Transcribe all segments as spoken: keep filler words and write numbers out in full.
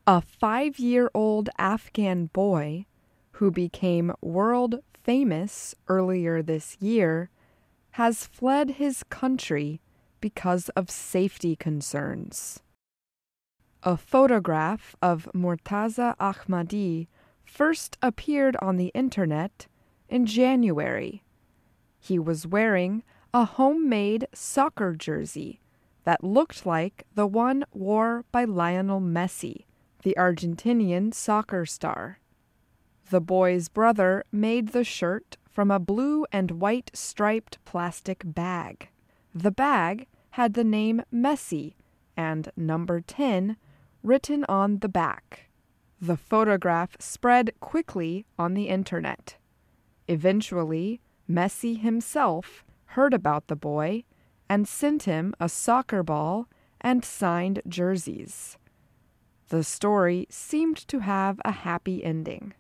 A five-year-old Afghan boy who became world famous earlier this year has fled his country because of safety concerns. A photograph of Mortaza Ahmadi first appeared on the internet in January. He was wearing a homemade soccer jersey that looked like the one worn by Lionel Messi, the Argentinian soccer star. The boy's brother made the shirt from a blue and white striped plastic bag. The bag had the name Messi and number ten written on the back. The photograph spread quickly on the internet. Eventually, Messi himself heard about the boy and sent him a soccer ball and signed jerseys. The story seemed to have a happy ending.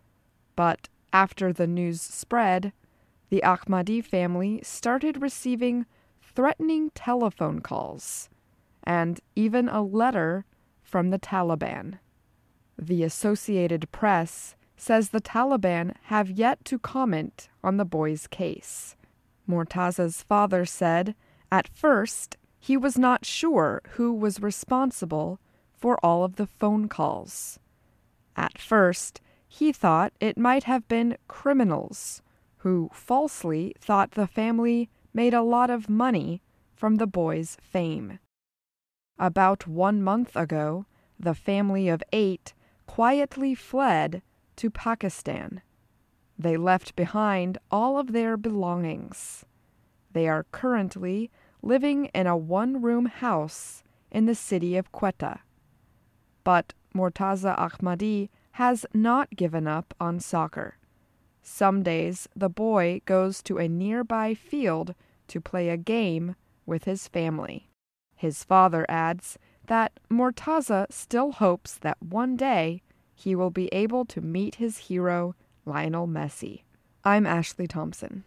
But after the news spread, the Ahmadi family started receiving threatening telephone calls and even a letter from the Taliban. The Associated Press says the Taliban have yet to comment on the boy's case. Mortaza's father said at first he was not sure who was responsible for all of the phone calls. At first, he thought it might have been criminals who falsely thought the family made a lot of money from the boy's fame. About one month ago, the family of eight quietly fled to Pakistan. They left behind all of their belongings. They are currently living in a one-room house in the city of Quetta. But Mortaza Ahmadi has not given up on soccer. Some days the boy goes to a nearby field to play a game with his family. His father adds that Mortaza still hopes that one day he will be able to meet his hero, Lionel Messi. I'm Ashley Thompson.